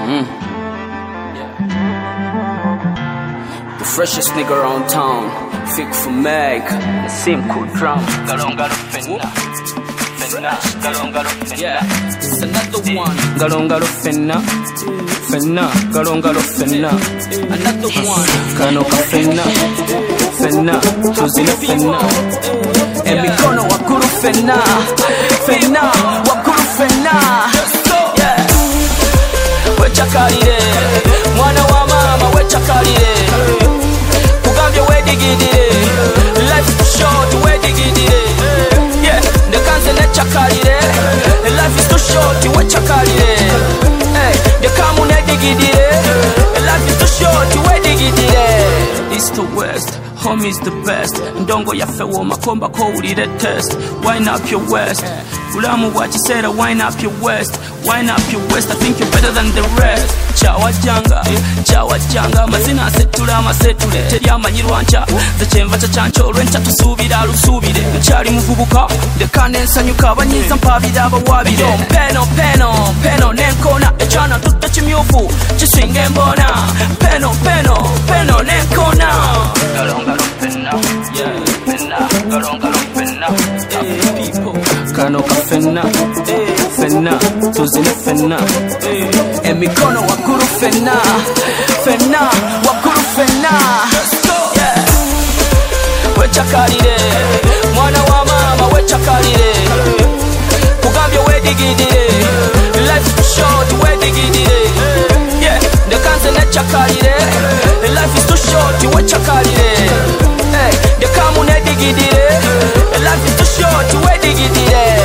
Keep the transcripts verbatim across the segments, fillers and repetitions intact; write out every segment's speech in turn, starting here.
Mm. Yeah. The freshest nigga around town, Fik for Meg, the same cool drum. Galong galong fenna, fenna, galong galong fenna. Yeah, it's another one. Galong galong fenna, fenna, galong galong fenna. Another one. Kano ka fenna, fenna, tuzina fenna. Emikono wakuru fenna, fenna, wakuru fenna. Yeah. Wechakalire, mwana wa mama wechakalire. Kugambye wedigidire, life is short wedigidire. Yeah, ndekanze nechakalire, life is too short wechakalire. Hey, ndekamu nedigidire, life is too short wedigidire. East to west, home is the best. Ndongo yaffe womakomba ko ulire test. Wind up your west, ulamu bwa kiseera. Wind up your west, wind up your west. I think you're better than the rest. Chawajanga, chawajanga, mazina asetula amasetule. Teri amanyirwa ncha, ze kyenva kya kyancho olw'enkya tusuubira alusuubire. Nkyali muvubuka, ndeka nensanyuka abanyiiza mpaabira abawabire. Peno, peno, peno nenkona, ekyana tutte kimyufu kisinga embona. Peno, peno, peno nenkona. Galong galong penna, yeah, penna, galong galong penna. Hey, people, kano ka fenna, fenna, tuzine fenna. Emikono wakuru fenna, fenna, wakuru fenna. Yeah. Wechakalire, mwana wa mama wechakalire. Kugambye wedigidire, life is short wedigidire. Yeah, ndekanze nechakalire, life is too short wechakalire. Hey, ndekamu nedigidire, life is too short wedigidire.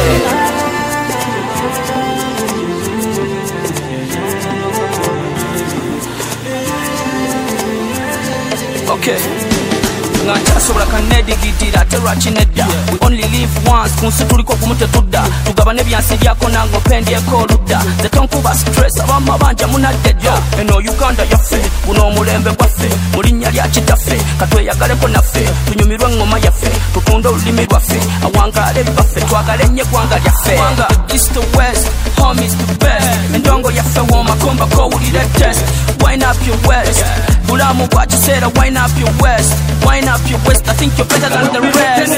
Okay. Nganchasobola kanedigidira terwa kinedda. We only live once, kunsi tuliko kumute tudda. Tugabane byansi byako nango pendyeko oludda. Ze tonkuba stress, abamma banja munaddedda. Eno Uganda yaffe, buno omulembe gwaffe. Mu linnya lya kitaffe, katweyagaleko naffe. Tunyumirwe engoma yaffe, tutunde olulimi lwaffe. Awangaale baffe, twagale nnyo eggwanga lyaffe. Wanga east to west, home is the best. Endongo yaffe womakomba ko wulire test. Wind up your west, bulamu bwa kiseera. Wind up your west, wind up your west. I think you're better than the rest.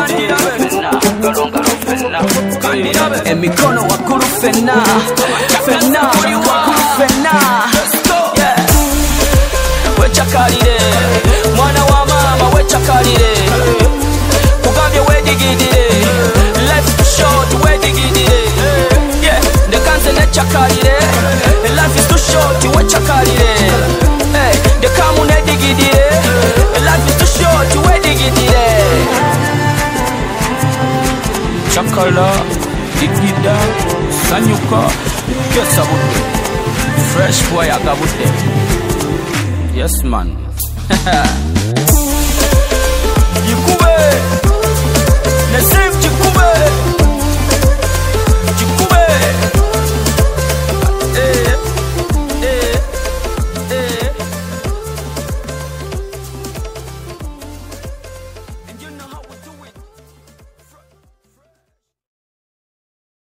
Emikono wakuru fenna, fenna, wakuru fenna. Yeah. Wechakalire, mwana wa mama wechakalire. Kugambye wedigidire, life is short wedigidire. Yeah, ndekanze nechakalire, life is too short wechakalire. Hey, ndekamu nedigidire, life is too short wedigidire. Chakala, digida, sanyuka, kyosabude. Fresh boy agabute. Yes man.